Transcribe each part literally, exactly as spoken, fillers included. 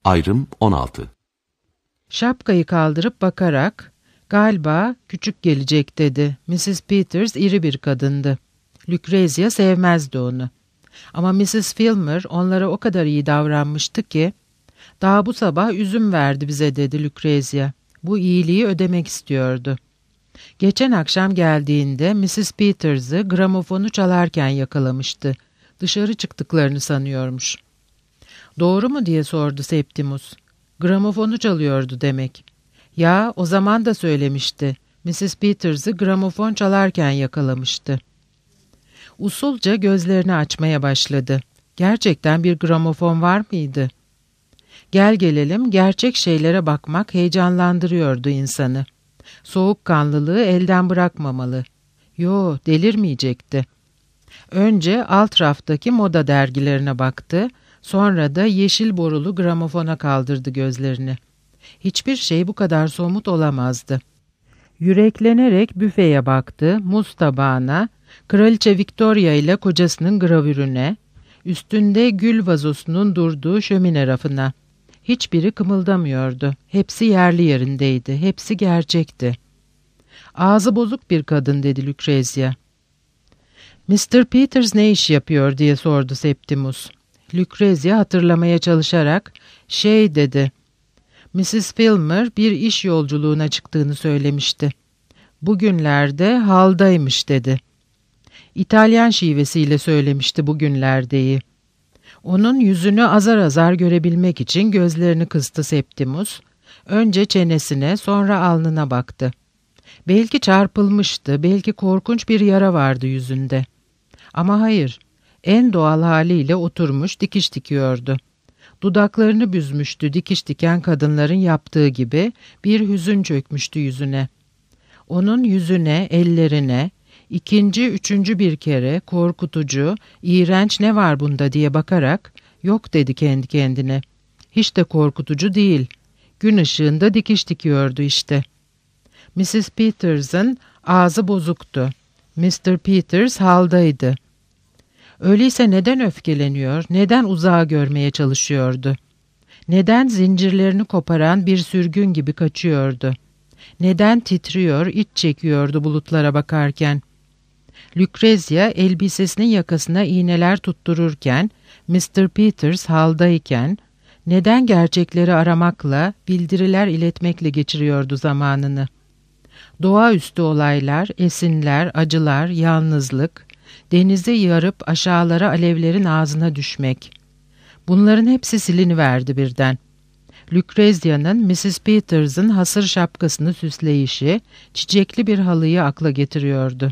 Ayrım on altı. Şapkayı kaldırıp bakarak, "Galiba küçük gelecek," dedi. missis Peters iri bir kadındı. Lucrezia sevmezdi onu. Ama missis Filmer onlara o kadar iyi davranmıştı ki, "Daha bu sabah üzüm verdi bize," dedi Lucrezia. Bu iyiliği ödemek istiyordu. Geçen akşam geldiğinde missis Peters'ı gramofonu çalarken yakalamıştı. Dışarı çıktıklarını sanıyormuş. "Doğru mu?" diye sordu Septimus. "Gramofonu çalıyordu demek." "Ya, o zaman da söylemişti. missis Peters'ı gramofon çalarken yakalamıştı." Usulca gözlerini açmaya başladı. Gerçekten bir gramofon var mıydı? Gel gelelim, gerçek şeylere bakmak heyecanlandırıyordu insanı. Soğukkanlılığı elden bırakmamalı. Yo, delirmeyecekti. Önce alt raftaki moda dergilerine baktı, sonra da yeşil borulu gramofona kaldırdı gözlerini. Hiçbir şey bu kadar somut olamazdı. Yüreklenerek büfeye baktı, muz tabağına, Kraliçe Victoria ile kocasının gravürüne, üstünde gül vazosunun durduğu şömine rafına. Hiçbiri kımıldamıyordu. Hepsi yerli yerindeydi. Hepsi gerçekti. "Ağzı bozuk bir kadın," dedi Lucrezia. "mister Peters ne iş yapıyor?" diye sordu Septimus. Lucrezia hatırlamaya çalışarak, "Şey," dedi. missis Filmer bir iş yolculuğuna çıktığını söylemişti. "Bugünlerde haldaymış," dedi. İtalyan şivesiyle söylemişti "bugünlerdeyi." Onun yüzünü azar azar görebilmek için gözlerini kıstı Septimus. Önce çenesine, sonra alnına baktı. Belki çarpılmıştı, belki korkunç bir yara vardı yüzünde. Ama hayır, en doğal haliyle oturmuş dikiş dikiyordu. Dudaklarını büzmüştü dikiş diken kadınların yaptığı gibi, bir hüzün çökmüştü yüzüne. Onun yüzüne, ellerine, ikinci, üçüncü bir kere korkutucu, iğrenç ne var bunda diye bakarak, "Yok," dedi kendi kendine. "Hiç de korkutucu değil. Gün ışığında dikiş dikiyordu işte." missis Peters'ın ağzı bozuktu. mister Peters haldaydı. Öyleyse neden öfkeleniyor, neden uzağa görmeye çalışıyordu? Neden zincirlerini koparan bir sürgün gibi kaçıyordu? Neden titriyor, iç çekiyordu bulutlara bakarken? Lucrezia elbisesinin yakasına iğneler tuttururken, mister Peters haldayken, neden gerçekleri aramakla, bildiriler iletmekle geçiriyordu zamanını? Doğaüstü olaylar, esinler, acılar, yalnızlık, denizi yarıp aşağılara alevlerin ağzına düşmek. Bunların hepsi siliniverdi birden. Lucrezia'nın missis Peters'ın hasır şapkasını süsleyişi, çiçekli bir halıyı akla getiriyordu.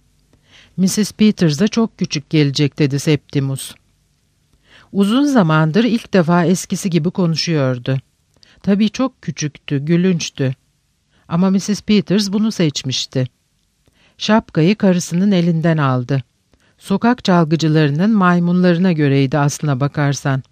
"missis Peters'a çok küçük gelecek," dedi Septimus. Uzun zamandır ilk defa eskisi gibi konuşuyordu. Tabii çok küçüktü, gülünçtü. Ama missis Peters bunu seçmişti. Şapkayı karısının elinden aldı. Sokak çalgıcılarının maymunlarına göreydi aslına bakarsan.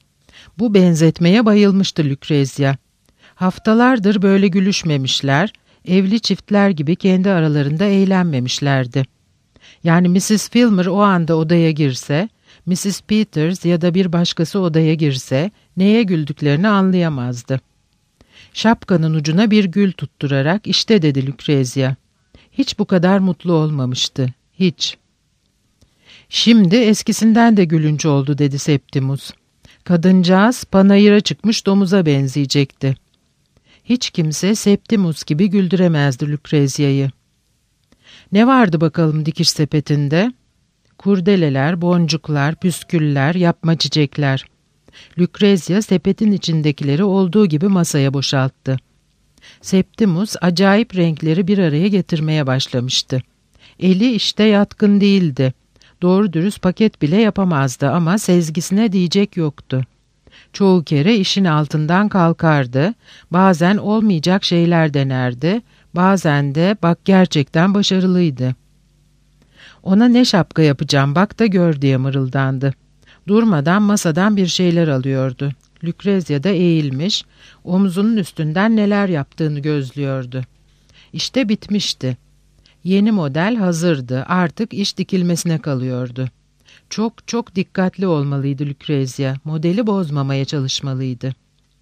Bu benzetmeye bayılmıştı Lucrezia. Haftalardır böyle gülüşmemişler, evli çiftler gibi kendi aralarında eğlenmemişlerdi. Yani missis Filmer o anda odaya girse, missis Peters ya da bir başkası odaya girse, neye güldüklerini anlayamazdı. Şapkanın ucuna bir gül tutturarak, "İşte," dedi Lucrezia. Hiç bu kadar mutlu olmamıştı, hiç. "Şimdi eskisinden de gülünç oldu," dedi Septimus. Kadıncağız panayıra çıkmış domuza benzeyecekti. Hiç kimse Septimus gibi güldüremezdi Lucrezia'yı. Ne vardı bakalım dikiş sepetinde? Kurdeleler, boncuklar, püsküller, yapma çiçekler. Lucrezia sepetin içindekileri olduğu gibi masaya boşalttı. Septimus acayip renkleri bir araya getirmeye başlamıştı. Eli işte yatkın değildi. Doğru dürüst paket bile yapamazdı ama sezgisine diyecek yoktu. Çoğu kere işin altından kalkardı, bazen olmayacak şeyler denerdi, bazen de bak gerçekten başarılıydı. "Ona ne şapka yapacağım bak da gör," diye mırıldandı. Durmadan masadan bir şeyler alıyordu. Lucrezia da eğilmiş, omzunun üstünden neler yaptığını gözlüyordu. İşte bitmişti. Yeni model hazırdı, artık iş dikilmesine kalıyordu. Çok çok dikkatli olmalıydı Lucrezia, modeli bozmamaya çalışmalıydı.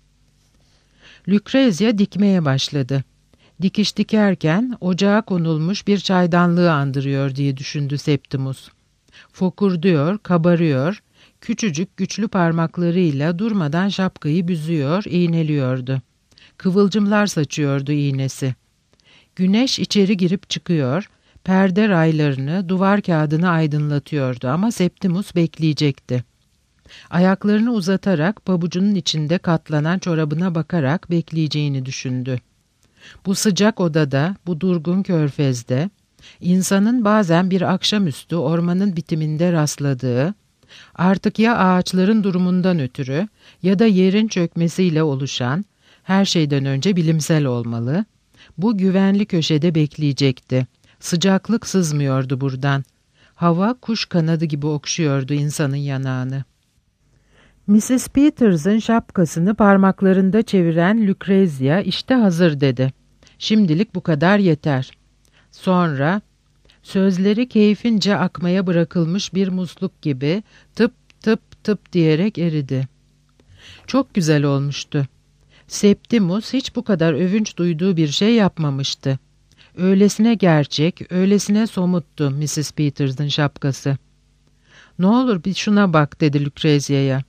Lucrezia dikmeye başladı. Dikiş dikerken ocağa konulmuş bir çaydanlığı andırıyor diye düşündü Septimus. Fokurduyor, kabarıyor, küçücük güçlü parmaklarıyla durmadan şapkayı büzüyor, iğneliyordu. Kıvılcımlar saçıyordu iğnesi. Güneş içeri girip çıkıyor, perde raylarını, duvar kağıdını aydınlatıyordu ama Septimus bekleyecekti. Ayaklarını uzatarak pabucunun içinde katlanan çorabına bakarak bekleyeceğini düşündü. Bu sıcak odada, bu durgun körfezde, insanın bazen bir akşamüstü ormanın bitiminde rastladığı, artık ya ağaçların durumundan ötürü ya da yerin çökmesiyle oluşan, her şeyden önce bilimsel olmalı, bu güvenli köşede bekleyecekti. Sıcaklık sızmıyordu buradan. Hava kuş kanadı gibi okşuyordu insanın yanağını. missis Peters'ın şapkasını parmaklarında çeviren Lucrezia işte hazır dedi. Şimdilik bu kadar yeter. Sonra sözleri keyfince akmaya bırakılmış bir musluk gibi tıp tıp tıp diyerek eridi. Çok güzel olmuştu. Septimus hiç bu kadar övünç duyduğu bir şey yapmamıştı. Öylesine gerçek, öylesine somuttu missis Peters'ın şapkası. "Ne olur bir şuna bak," dedi Lucrezia'ya.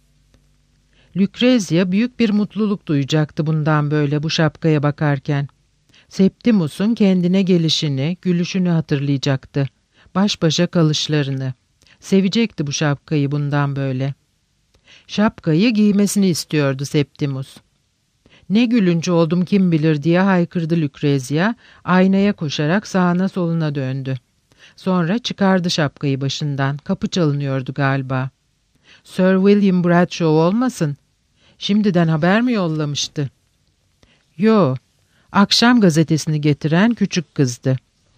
Lucrezia büyük bir mutluluk duyacaktı bundan böyle bu şapkaya bakarken. Septimus'un kendine gelişini, gülüşünü hatırlayacaktı. Baş başa kalışlarını. Sevecekti bu şapkayı bundan böyle. Şapkayı giymesini istiyordu Septimus. "Ne gülünç oldum kim bilir," diye haykırdı Lucrezia, aynaya koşarak sağına soluna döndü. Sonra çıkardı şapkayı başından, kapı çalınıyordu galiba. Sir William Bradshaw olmasın? Şimdiden haber mi yollamıştı? Yo, akşam gazetesini getiren küçük kızdı.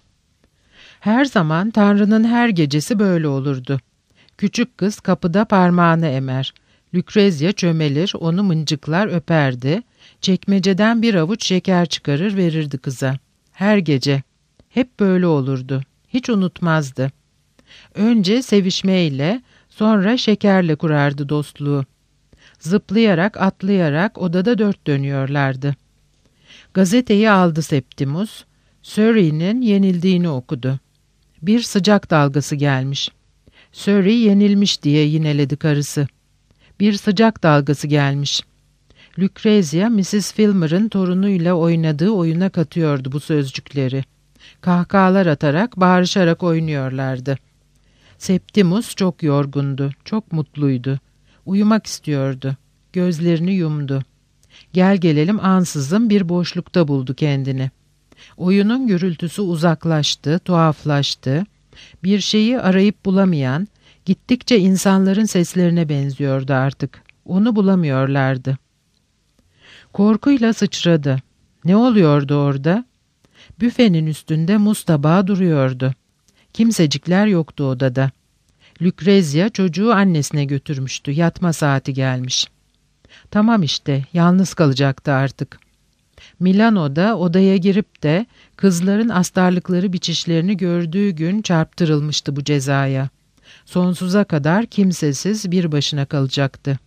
Her zaman Tanrı'nın her gecesi böyle olurdu. Küçük kız kapıda parmağını emer. Lucrezia çömelir, onu mıncıklar öperdi. Çekmeceden bir avuç şeker çıkarır verirdi kıza. Her gece. Hep böyle olurdu. Hiç unutmazdı. Önce sevişmeyle, sonra şekerle kurardı dostluğu. Zıplayarak, atlayarak odada dört dönüyorlardı. Gazeteyi aldı Septimus. Surrey'nin yenildiğini okudu. Bir sıcak dalgası gelmiş. Surrey yenilmiş diye yineledi karısı. Bir sıcak dalgası gelmiş. Lucrezia, missis Filmer'ın torunuyla oynadığı oyuna katıyordu bu sözcükleri. Kahkahalar atarak, bağırışarak oynuyorlardı. Septimus çok yorgundu, çok mutluydu. Uyumak istiyordu. Gözlerini yumdu. Gel gelelim ansızın bir boşlukta buldu kendini. Oyunun gürültüsü uzaklaştı, tuhaflaştı. Bir şeyi arayıp bulamayan, gittikçe insanların seslerine benziyordu artık. Onu bulamıyorlardı. Korkuyla sıçradı. Ne oluyordu orada? Büfenin üstünde muz tabağı duruyordu. Kimsecikler yoktu odada. Lucrezia çocuğu annesine götürmüştü. Yatma saati gelmiş. Tamam işte, yalnız kalacaktı artık. Milano'da odaya girip de kızların astarlıkları biçişlerini gördüğü gün çarptırılmıştı bu cezaya. Sonsuza kadar kimsesiz bir başına kalacaktı.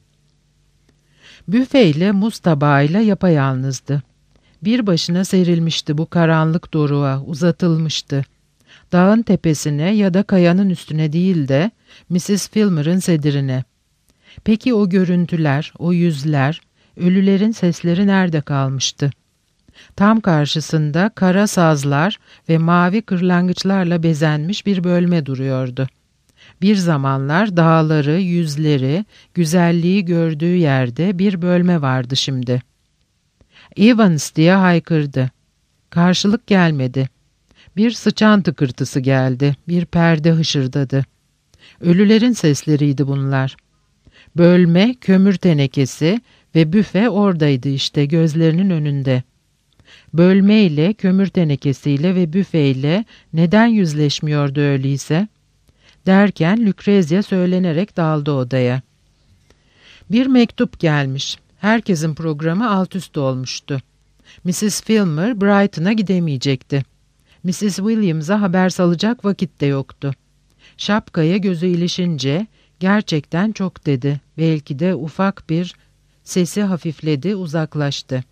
Büfeyle muz tabağıyla yapayalnızdı. Bir başına serilmişti bu karanlık doruğa, uzatılmıştı. Dağın tepesine ya da kayanın üstüne değil de missis Filmer'ın sedirine. Peki o görüntüler, o yüzler, ölülerin sesleri nerede kalmıştı? Tam karşısında kara sazlar ve mavi kırlangıçlarla bezenmiş bir bölme duruyordu. Bir zamanlar dağları, yüzleri, güzelliği gördüğü yerde bir bölme vardı şimdi. Evans diye haykırdı. Karşılık gelmedi. Bir sıçan tıkırtısı geldi, bir perde hışırdadı. Ölülerin sesleriydi bunlar. Bölme, kömür tenekesi ve büfe oradaydı işte gözlerinin önünde. Bölmeyle, kömür tenekesiyle ve büfeyle neden yüzleşmiyordu öyleyse? Derken Lucrezia söylenerek daldı odaya. Bir mektup gelmiş. Herkesin programı alt üst olmuştu. missis Filmer Brighton'a gidemeyecekti. missis Williams'a haber salacak vakit de yoktu. Şapkaya gözü ilişince gerçekten çok dedi. Belki de ufak bir sesi hafifledi, uzaklaştı.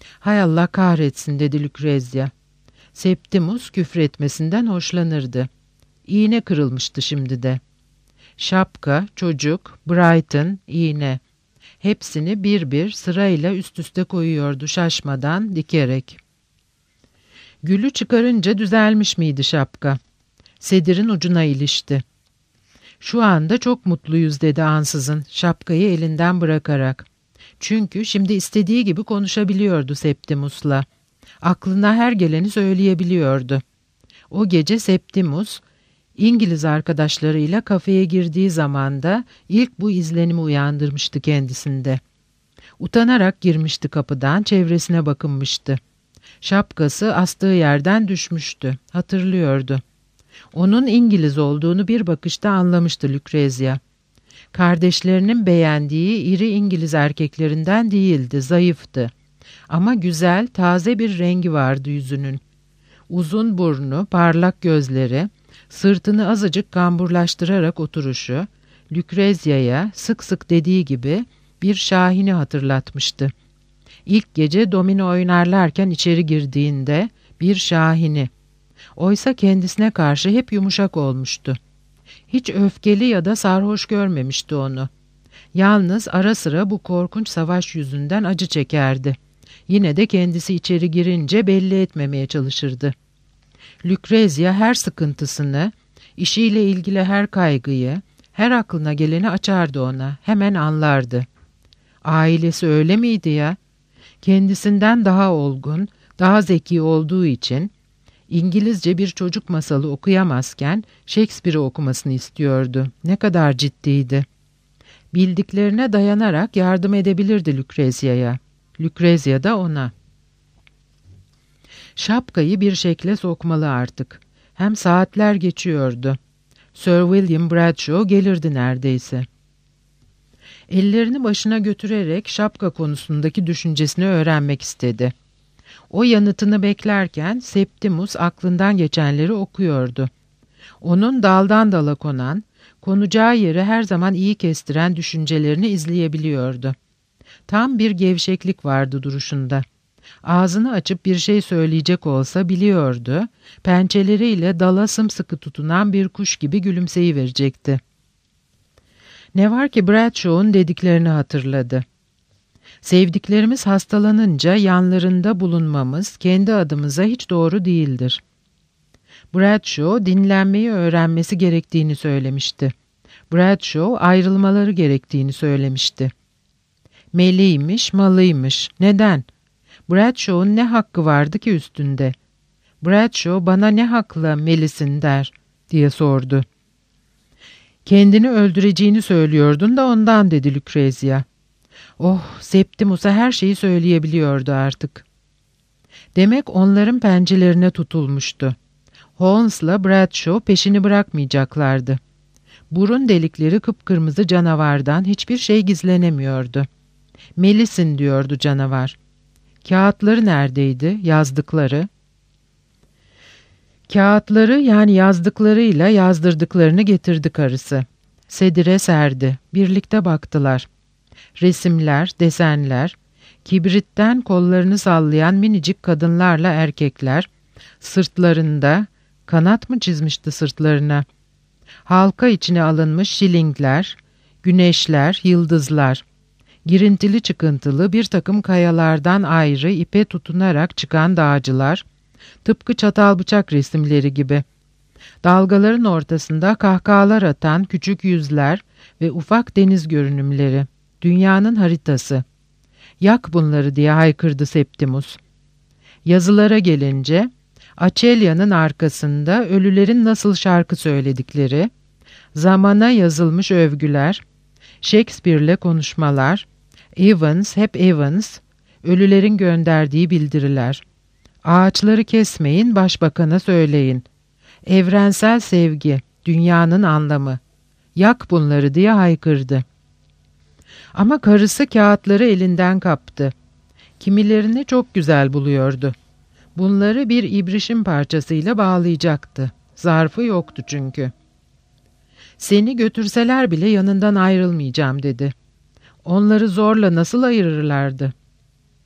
"Hay Allah kahretsin," dedi Lucrezia. Septimus küfretmesinden hoşlanırdı. İğne kırılmıştı şimdi de. Şapka, çocuk, Brighton, iğne. Hepsini bir bir sırayla üst üste koyuyordu şaşmadan, dikerek. Gülü çıkarınca düzelmiş miydi şapka? Sedirin ucuna ilişti. "Şu anda çok mutluyuz," dedi ansızın, şapkayı elinden bırakarak. Çünkü şimdi istediği gibi konuşabiliyordu Septimus'la. Aklına her geleni söyleyebiliyordu. O gece Septimus, İngiliz arkadaşlarıyla kafeye girdiği zamanda ilk bu izlenimi uyandırmıştı kendisinde. Utanarak girmişti kapıdan, çevresine bakınmıştı. Şapkası astığı yerden düşmüştü, hatırlıyordu. Onun İngiliz olduğunu bir bakışta anlamıştı Lucrezia. Kardeşlerinin beğendiği iri İngiliz erkeklerinden değildi, zayıftı. Ama güzel, taze bir rengi vardı yüzünün. Uzun burnu, parlak gözleri, sırtını azıcık kamburlaştırarak oturuşu, Lucrezia'ya sık sık dediği gibi bir şahini hatırlatmıştı. İlk gece domino oynarlarken içeri girdiğinde bir şahini. Oysa kendisine karşı hep yumuşak olmuştu. Hiç öfkeli ya da sarhoş görmemişti onu. Yalnız ara sıra bu korkunç savaş yüzünden acı çekerdi. Yine de kendisi içeri girince belli etmemeye çalışırdı. Lucrezia her sıkıntısını, işiyle ilgili her kaygıyı, her aklına geleni açardı ona, hemen anlardı. Ailesi öyle miydi ya? Kendisinden daha olgun, daha zeki olduğu için İngilizce bir çocuk masalı okuyamazken Shakespeare'i okumasını istiyordu. Ne kadar ciddiydi. Bildiklerine dayanarak yardım edebilirdi Lucrezia'ya. Lucrezia da ona. Şapkayı bir şekle sokmalı artık. Hem saatler geçiyordu. Sir William Bradshaw gelirdi neredeyse. Ellerini başına götürerek şapka konusundaki düşüncesini öğrenmek istedi. O yanıtını beklerken Septimus aklından geçenleri okuyordu. Onun daldan dala konan, konacağı yeri her zaman iyi kestiren düşüncelerini izleyebiliyordu. Tam bir gevşeklik vardı duruşunda. Ağzını açıp bir şey söyleyecek olsa biliyordu, pençeleriyle dala sımsıkı tutunan bir kuş gibi gülümseyiverecekti. Ne var ki Bradshaw'un dediklerini hatırladı. Sevdiklerimiz hastalanınca yanlarında bulunmamız kendi adımıza hiç doğru değildir. Bradshaw dinlenmeyi öğrenmesi gerektiğini söylemişti. Bradshaw ayrılmaları gerektiğini söylemişti. Meliymiş, malıymış. Neden? Bradshaw'un ne hakkı vardı ki üstünde? Bradshaw bana ne hakla melisin der diye sordu. Kendini öldüreceğini söylüyordun da ondan, dedi Lucrezia. Oh, Septimus'a her şeyi söyleyebiliyordu artık. Demek onların pençelerine tutulmuştu. Holmes'la Bradshaw peşini bırakmayacaklardı. Burun delikleri kıpkırmızı canavardan hiçbir şey gizlenemiyordu. Melisin diyordu canavar. Kağıtları neredeydi, yazdıkları? Kağıtları, yani yazdıklarıyla yazdırdıklarını getirdi karısı. Sedire serdi. Birlikte baktılar. Resimler, desenler, kibritten kollarını sallayan minicik kadınlarla erkekler, sırtlarında, kanat mı çizmişti sırtlarına? Halka içine alınmış şilingler, güneşler, yıldızlar, girintili çıkıntılı bir takım kayalardan ayrı ipe tutunarak çıkan dağcılar, tıpkı çatal bıçak resimleri gibi. Dalgaların ortasında kahkahalar atan küçük yüzler ve ufak deniz görünümleri. Dünyanın haritası. Yak bunları diye haykırdı Septimus. Yazılara gelince, Açelya'nın arkasında ölülerin nasıl şarkı söyledikleri, zamana yazılmış övgüler, Shakespeare'le konuşmalar, Evans hep Evans, ölülerin gönderdiği bildiriler. Ağaçları kesmeyin, başbakana söyleyin. Evrensel sevgi, dünyanın anlamı. Yak bunları diye haykırdı. Ama karısı kağıtları elinden kaptı. Kimilerini çok güzel buluyordu. Bunları bir ibrişim parçasıyla bağlayacaktı. Zarfı yoktu çünkü. Seni götürseler bile yanından ayrılmayacağım dedi. Onları zorla nasıl ayırırlardı?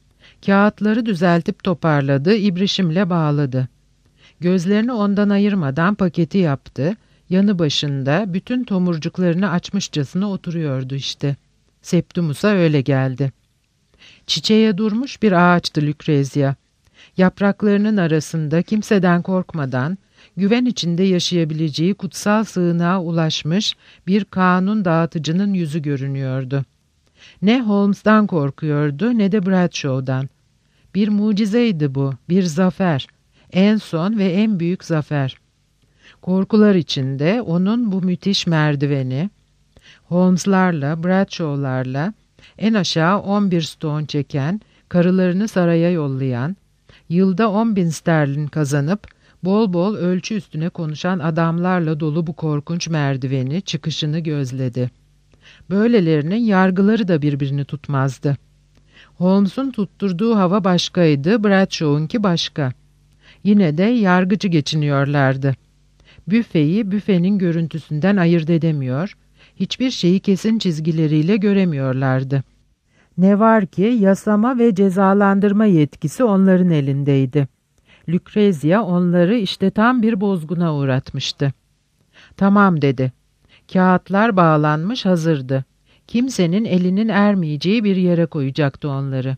Kağıtları düzeltip toparladı, ibrişimle bağladı. Gözlerini ondan ayırmadan paketi yaptı. Yanı başında bütün tomurcuklarını açmışçasına oturuyordu işte. Septimus'a öyle geldi. Çiçeğe durmuş bir ağaçtı Lucrezia. Yapraklarının arasında kimseden korkmadan, güven içinde yaşayabileceği kutsal sığınağa ulaşmış bir kanun dağıtıcının yüzü görünüyordu. Ne Holmes'dan korkuyordu ne de Bradshaw'dan. Bir mucizeydi bu, bir zafer. En son ve en büyük zafer. Korkular içinde onun bu müthiş merdiveni, Holmes'larla, Bradshaw'larla en aşağı on bir stone çeken, karılarını saraya yollayan, yılda on bin sterlin kazanıp bol bol ölçü üstüne konuşan adamlarla dolu bu korkunç merdiveni, çıkışını gözledi. Böylelerinin yargıları da birbirini tutmazdı. Holmes'un tutturduğu hava başkaydı, Bradshaw'unki başka. Yine de yargıcı geçiniyorlardı. Büfeyi büfenin görüntüsünden ayırt edemiyor, hiçbir şeyi kesin çizgileriyle göremiyorlardı. Ne var ki yasama ve cezalandırma yetkisi onların elindeydi. Lucrezia onları işte tam bir bozguna uğratmıştı. Tamam dedi. Kağıtlar bağlanmış hazırdı. Kimsenin elinin ermeyeceği bir yere koyacaktı onları.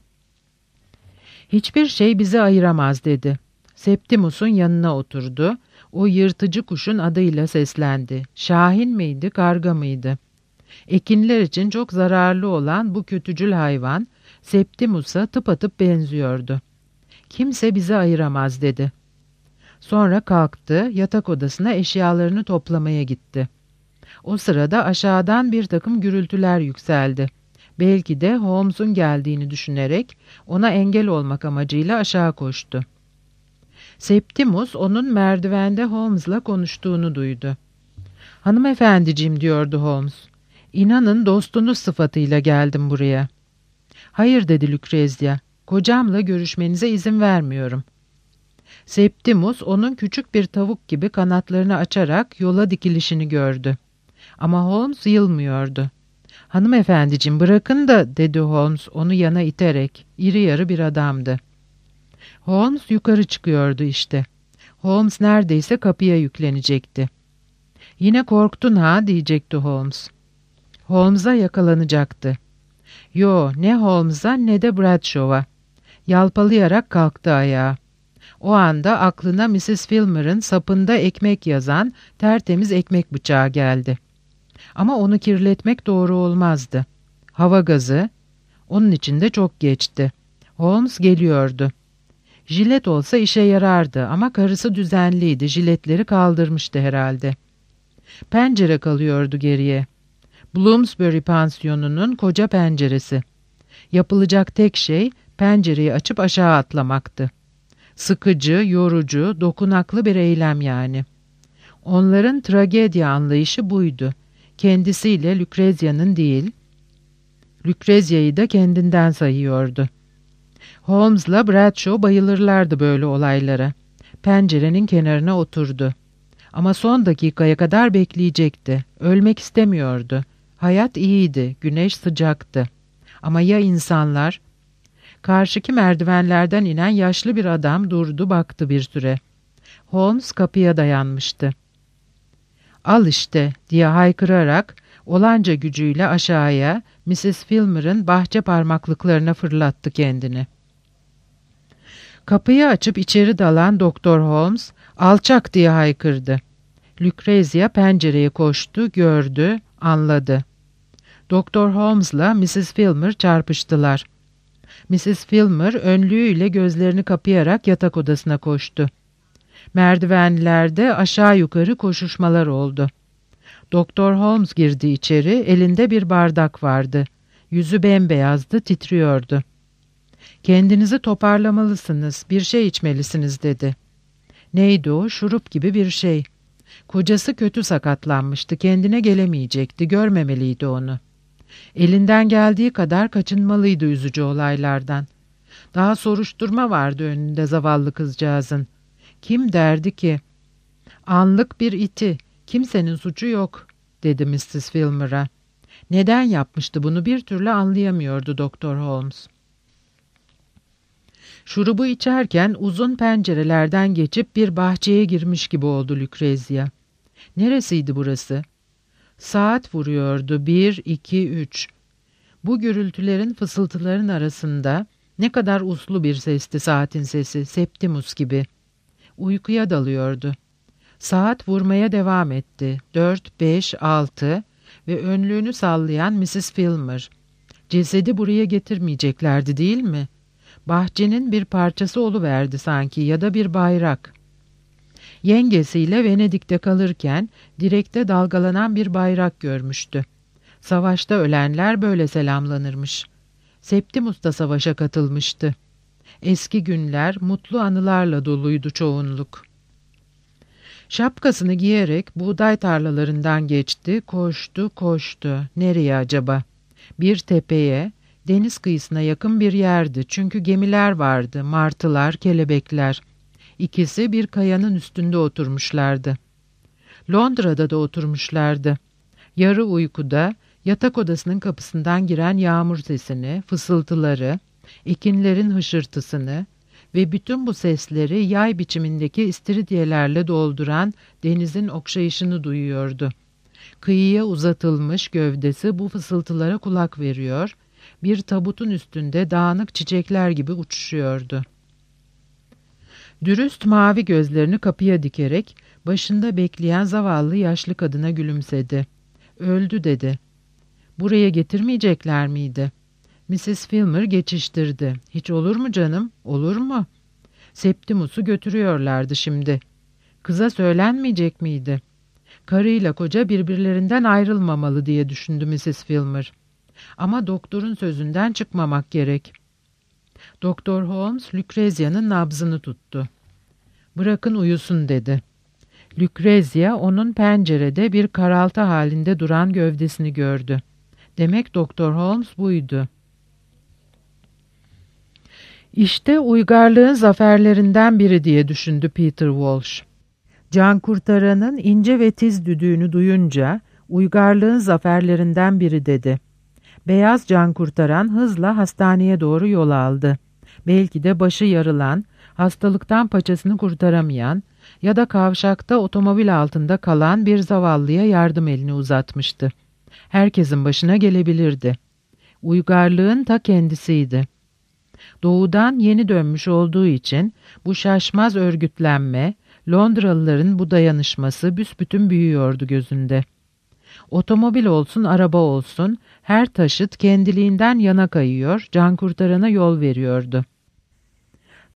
Hiçbir şey bizi ayıramaz dedi. Septimus'un yanına oturdu. O yırtıcı kuşun adıyla seslendi. Şahin miydi, karga mıydı? Ekinler için çok zararlı olan bu kötücül hayvan Septimus'a tıpatıp benziyordu. Kimse bizi ayıramaz dedi. Sonra kalktı, yatak odasına eşyalarını toplamaya gitti. O sırada aşağıdan bir takım gürültüler yükseldi. Belki de Holmes'un geldiğini düşünerek ona engel olmak amacıyla aşağı koştu. Septimus onun merdivende Holmes'la konuştuğunu duydu. "Hanımefendiciğim," diyordu Holmes, "İnanın dostunuz sıfatıyla geldim buraya." "Hayır," dedi Lucrezia, "kocamla görüşmenize izin vermiyorum." Septimus onun küçük bir tavuk gibi kanatlarını açarak yola dikilişini gördü. Ama Holmes yılmıyordu. "Hanımefendiciğim bırakın da," dedi Holmes onu yana iterek. İri yarı bir adamdı. Holmes yukarı çıkıyordu işte. Holmes neredeyse kapıya yüklenecekti. "Yine korktun ha," diyecekti Holmes. Holmes'a yakalanacaktı. Yo, ne Holmes'a ne de Bradshaw'a. Yalpalayarak kalktı ayağa. O anda aklına missus Filmer'ın sapında ekmek yazan tertemiz ekmek bıçağı geldi. Ama onu kirletmek doğru olmazdı. Hava gazı, onun için de çok geçti. Holmes geliyordu. Jilet olsa işe yarardı ama karısı düzenliydi, jiletleri kaldırmıştı herhalde. Pencere kalıyordu geriye. Bloomsbury pansiyonunun koca penceresi. Yapılacak tek şey pencereyi açıp aşağı atlamaktı. Sıkıcı, yorucu, dokunaklı bir eylem yani. Onların tragedya anlayışı buydu. Kendisiyle Lucrezia'nın değil, Lucrezia'yı da kendinden sayıyordu. Holmes'la Bradshaw bayılırlardı böyle olaylara. Pencerenin kenarına oturdu. Ama son dakikaya kadar bekleyecekti. Ölmek istemiyordu. Hayat iyiydi, güneş sıcaktı. Ama ya insanlar? Karşıki merdivenlerden inen yaşlı bir adam durdu, baktı bir süre. Holmes kapıya dayanmıştı. "Al işte," diye haykırarak olanca gücüyle aşağıya missus Filmer'ın bahçe parmaklıklarına fırlattı kendini. Kapıyı açıp içeri dalan Doktor Holmes, "Alçak!" diye haykırdı. Lucrezia pencereye koştu, gördü, anladı. Doktor Holmes'la missus Filmer çarpıştılar. missus Filmer önlüğüyle gözlerini kapayarak yatak odasına koştu. Merdivenlerde aşağı yukarı koşuşmalar oldu. Doktor Holmes girdi içeri, elinde bir bardak vardı. Yüzü bembeyazdı, titriyordu. "Kendinizi toparlamalısınız, bir şey içmelisiniz," dedi. Neydi o? Şurup gibi bir şey. Kocası kötü sakatlanmıştı, kendine gelemeyecekti, görmemeliydi onu. Elinden geldiği kadar kaçınmalıydı üzücü olaylardan. Daha soruşturma vardı önünde zavallı kızcağızın. Kim derdi ki? "Anlık bir iti, kimsenin suçu yok," dedi missus Filmer'a. Neden yapmıştı bunu bir türlü anlayamıyordu Doktor Holmes. Şurubu içerken uzun pencerelerden geçip bir bahçeye girmiş gibi oldu Lucrezia. Neresiydi burası? Saat vuruyordu. Bir, iki, üç. Bu gürültülerin, fısıltıların arasında ne kadar uslu bir sesti saatin sesi, Septimus gibi. Uykuya dalıyordu. Saat vurmaya devam etti. Dört, beş, altı ve önlüğünü sallayan missus Filmer. Cesedi buraya getirmeyeceklerdi değil mi? Bahçenin bir parçası oluverdi sanki ya da bir bayrak. Yengesiyle Venedik'te kalırken direkte dalgalanan bir bayrak görmüştü. Savaşta ölenler böyle selamlanırmış. Septimus da savaşa katılmıştı. Eski günler mutlu anılarla doluydu çoğunluk. Şapkasını giyerek buğday tarlalarından geçti, koştu, koştu. Nereye acaba? Bir tepeye, deniz kıyısına yakın bir yerdi çünkü gemiler vardı, martılar, kelebekler. İkisi bir kayanın üstünde oturmuşlardı. Londra'da da oturmuşlardı. Yarı uykuda yatak odasının kapısından giren yağmur sesini, fısıltıları, ekinlerin hışırtısını ve bütün bu sesleri yay biçimindeki istiridyelerle dolduran denizin okşayışını duyuyordu. Kıyıya uzatılmış gövdesi bu fısıltılara kulak veriyor, bir tabutun üstünde dağınık çiçekler gibi uçuşuyordu. Dürüst mavi gözlerini kapıya dikerek başında bekleyen zavallı yaşlı kadına gülümsedi. Öldü dedi. Buraya getirmeyecekler miydi? missus Filmer geçiştirdi. Hiç olur mu canım? Olur mu? Septimus'u götürüyorlardı şimdi. Kıza söylenmeyecek miydi? Karıyla koca birbirlerinden ayrılmamalı diye düşündü missus Filmer. Ama doktorun sözünden çıkmamak gerek. Doktor Holmes, Lucrezia'nın nabzını tuttu. Bırakın uyusun dedi. Lucrezia onun pencerede bir karaltı halinde duran gövdesini gördü. Demek Doktor Holmes buydu. İşte uygarlığın zaferlerinden biri diye düşündü Peter Walsh. Can kurtaranın ince ve tiz düdüğünü duyunca uygarlığın zaferlerinden biri dedi. Beyaz can kurtaran hızla hastaneye doğru yol aldı. Belki de başı yarılan, hastalıktan paçasını kurtaramayan ya da kavşakta otomobil altında kalan bir zavallıya yardım elini uzatmıştı. Herkesin başına gelebilirdi. Uygarlığın ta kendisiydi. Doğudan yeni dönmüş olduğu için bu şaşmaz örgütlenme, Londralıların bu dayanışması büsbütün büyüyordu gözünde. Otomobil olsun, araba olsun, her taşıt kendiliğinden yana kayıyor, can kurtarana yol veriyordu.